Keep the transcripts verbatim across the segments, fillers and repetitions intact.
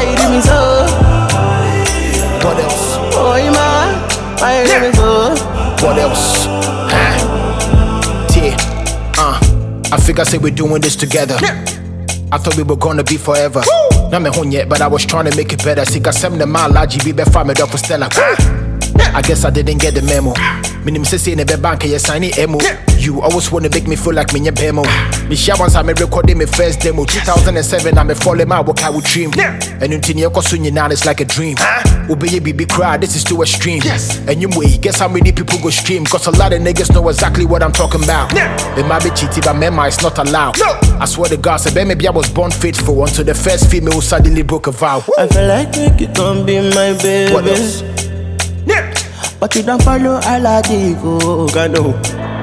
why you do me so? What else? Oh, man, why you do me so? What else? Huh? Yeah, uh, I figure say we're doing this together. I thought we were gonna be forever. Not me home yet, but I was trying to make it better. Sika sem the mal G B be farm it up for Stella. I guess I didn't get the memo. Minim say say ne be bank ye sign it emo. You always wanna make me feel like me nye bemo. Me share once I me recording my first demo. two thousand seven I me falling my work I would dream. And until you go soon now it's like a dream. Obey baby cry, this is too extreme. And you way, guess how many people go stream? Cause a lot of niggas know exactly what I'm talking about. It might be cheating, but mema is not allowed. I swear to God, say maybe I was born faithful until the first female who suddenly broke a vow. I feel like you can be my baby. What else? But you don't follow Aladigo. I know.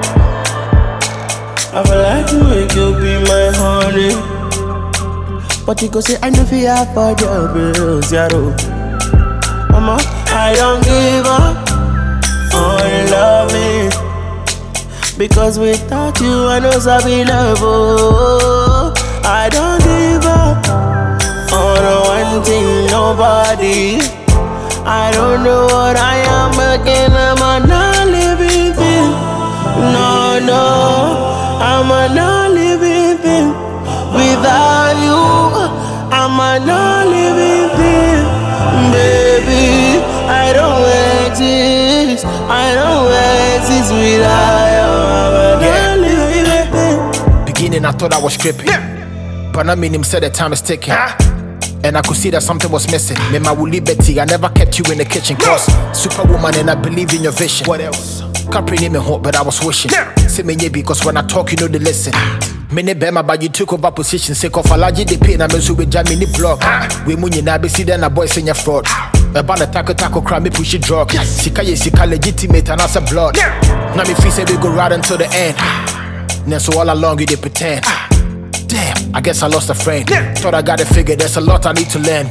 I feel like you make you be my honey. But you go say I know fear for your bills, yaro. Mama, I don't give up on loving. Because without you I know Sabi love. Oh, I don't give up on one thing, nobody. I don't know what I am again, I'm a non-living thing. No, no, I'm a non-living thing. Without you, I'm a non-living thing. Baby, I don't exist. I don't exist without you. I'm a non-living thing. Beginning I thought I was tripping, but I mean him said the time is ticking. And I could see that something was missing. Me my woolly Betty, I never kept you in the kitchen. Cause superwoman and I believe in your vision. What else? Can't bring me home, but I was wishing. Say me yeah, because when I talk, you know the listen. Many bema, but you took over position. Say of allergy, the pain, I'm so with Jamie block. We munye na be see then a boy saying your fraud. About the taco taco crime, me push it drug. Sika ye sika legitimate and as a blood. Now me feel say we go right until the end. Then so all along you they pretend. Damn, I guess I lost a friend. Thought I got it figured, there's a lot I need to learn.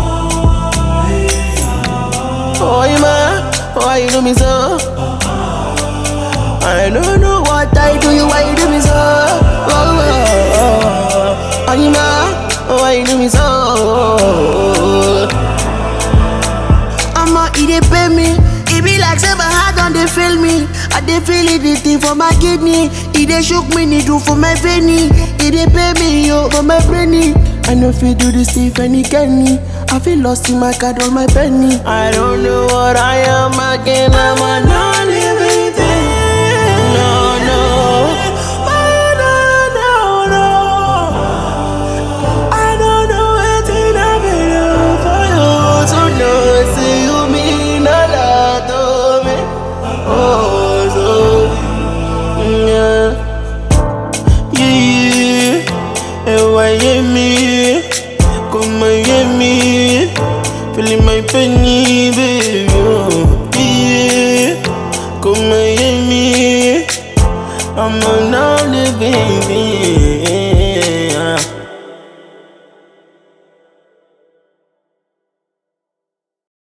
Oh, man, why you do me so? I don't know what I do you, why you do me so? Oh, oh, oh. Oh, man, why you do me so? I'ma eat it, pay me. It be like seven hard on they feel me. I they feel it, the thing for my kidney. It they shook me, they do for my veiny. It they pay me, yo, for my brainy. I know if you do this thing, any canny. I feel lost in my card, all my penny. I don't know what I am again, I'm a non